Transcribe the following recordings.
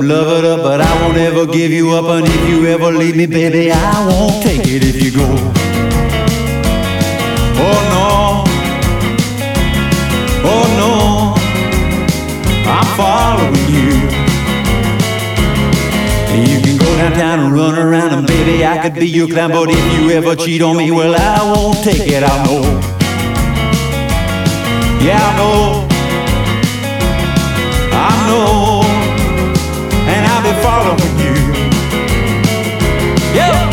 love it up, but I won't ever give you up. And if you ever leave me, baby, I won't take it if you go. Oh no, oh no, I'm following you. You can go downtown and run around, and baby, I could be your clown. But if you ever cheat on me, well, I won't take it, I know. Yeah, I know, I know, and I'll be following you. Yeah.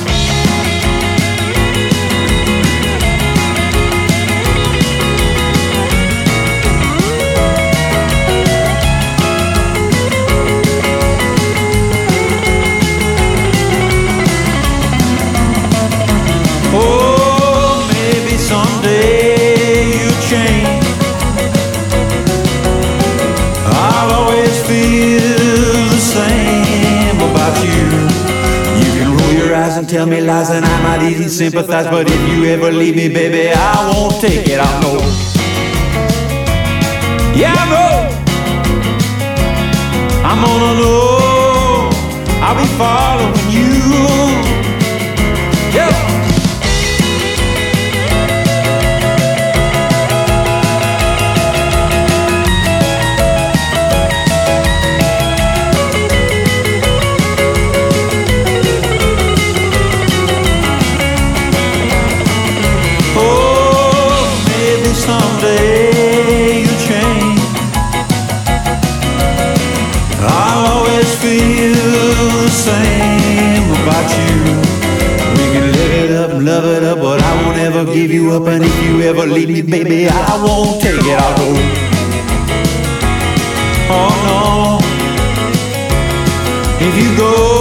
Oh, maybe someday you'll change. I'll always feel the same about you. You can roll your eyes and tell me lies, and I might even sympathize. But if you ever leave me, baby, I won't take it, I know. Yeah, I know, I'm gonna know, I'll be following you. Yeah. Someday you'll change. I'll always feel the same about you. We can live it up and love it up, but I won't ever give you up. And if you ever leave me, baby, I won't take it, I'll go. Oh no, if you go